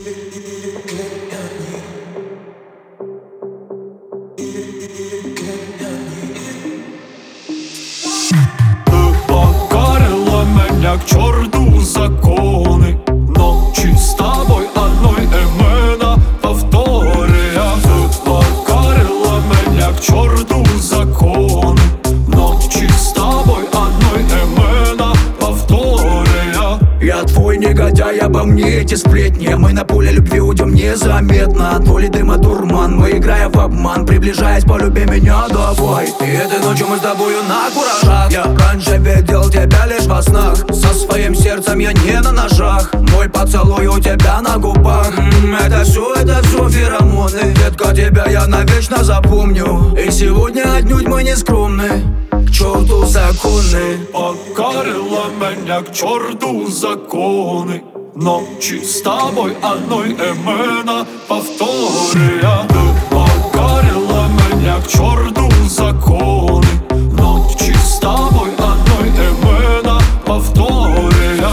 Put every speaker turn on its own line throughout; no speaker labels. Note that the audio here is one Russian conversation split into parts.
Покорила меня к черту законы. Ночи с тобой одной имена повторя. Покорила меня к черту законы. Ночи с тобой одной имена повторя.
Я твой негодяй, обо мне эти сплетни. Мы на поле любви уйдем незаметно. От воли дыма дурман, мы играем в обман. Приближаясь, полюби меня давай. И этой ночью мы с тобою на куражах. Я раньше видел тебя лишь во снах. Со своим сердцем я не на ножах. Мой поцелуй у тебя на губах. Это все феромоны. Детка, тебя я навечно запомню. И сегодня отнюдь мы не скромны. К черту законы.
Покорила меня к черту законы. Ночи с тобой одной имена повторя. Покорила меня к черту законы. Ночи с тобой одной имена повторя.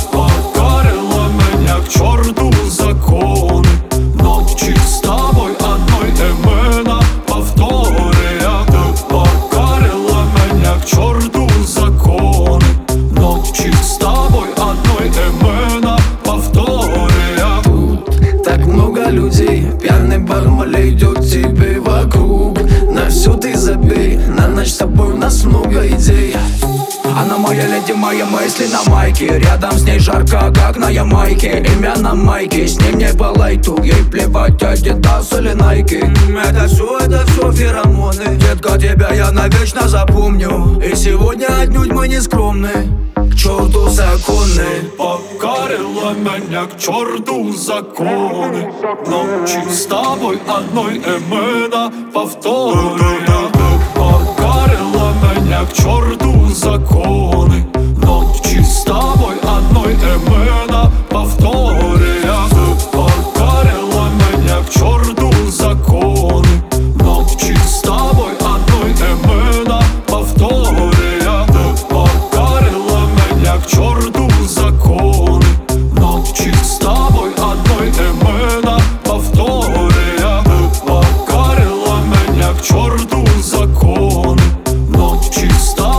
Покорила меня к черту законы. Ночи с тобой одной имена повторя. Покорила меня к черту законы. Ночи с тобой одной имена повторя.
Тут так много людей, пьяный бармалей идет тебе вокруг. На все ты забей, на ночь с тобой у нас много идей. Она моя леди, мои мысли на майке. Рядом с ней жарко, как на Ямайке. Имя на майке, с ней мне по лайту. Ей плевать, Адидас или Найки. Это все феромоны. Детка, тебя я навечно запомню. И сегодня отнюдь мы не скромны. К черту законы.
Покорила меня к черту законы. Ночи с тобой одной имена повторя. Покорила меня к черту законы. Ночи с тобой одной имена повторя. Покорила меня к черту законы. Ночи с тобой одной имена повторя. Покорила меня к черту законы. Ночи с тобой одной имена повторя. Покорила меня к черту законы. Ночи с тобой